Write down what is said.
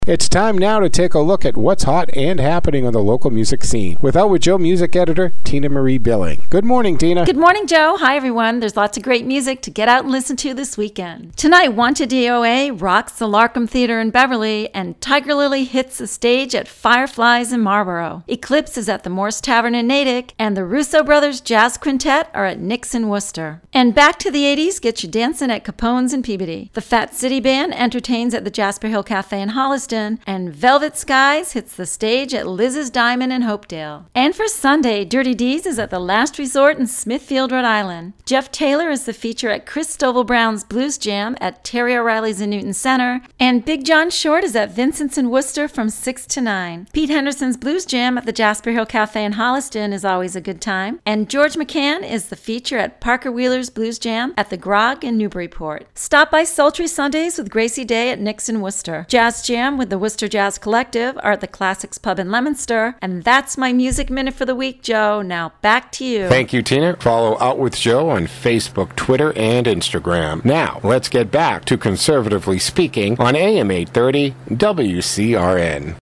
It's time now to take a look at what's hot and happening on the local music scene. With Out With Joe music editor, Tina Marie Billing. Good morning, Tina. Good morning, Joe. Hi, everyone. There's lots of great music to get out and listen to this weekend. Tonight, Wanted DOA rocks the Larkham Theater in Beverly, and Tiger Lily hits the stage at Fireflies in Marlboro. Eclipse is at the Morse Tavern in Natick, and the Russo Brothers Jazz Quintet are at Nick's in Worcester. And back to the 80s, get you dancing at Capone's in Peabody. The Fat City Band entertains at the Jasper Hill Cafe in Holliston, and Velvet Skies hits the stage at Liz's Diamond in Hopedale. And for Sunday, Dirty D's is at the Last Resort in Smithfield, Rhode Island. Jeff Taylor is the feature at Chris Stovall Brown's Blues Jam at Terry O'Reilly's in Newton Center, and Big John Short is at Vincent's in Worcester from 6 to 9. Pete Henderson's Blues Jam at the Jasper Hill Cafe in Holliston is always a good time, and George McCann is the feature at Parker Wheeler's Blues Jam at the Grog in Newburyport. Stop by Sultry Sundays with Gracie Day at Nick's in Worcester. Jazz Jam with the Worcester Jazz Collective are at the Classics Pub in Leominster. And that's my Music Minute for the week, Joe. Now back to you. Thank you, Tina. Follow Out With Joe on Facebook, Twitter, and Instagram. Now, let's get back to Conservatively Speaking on AM 830 WCRN.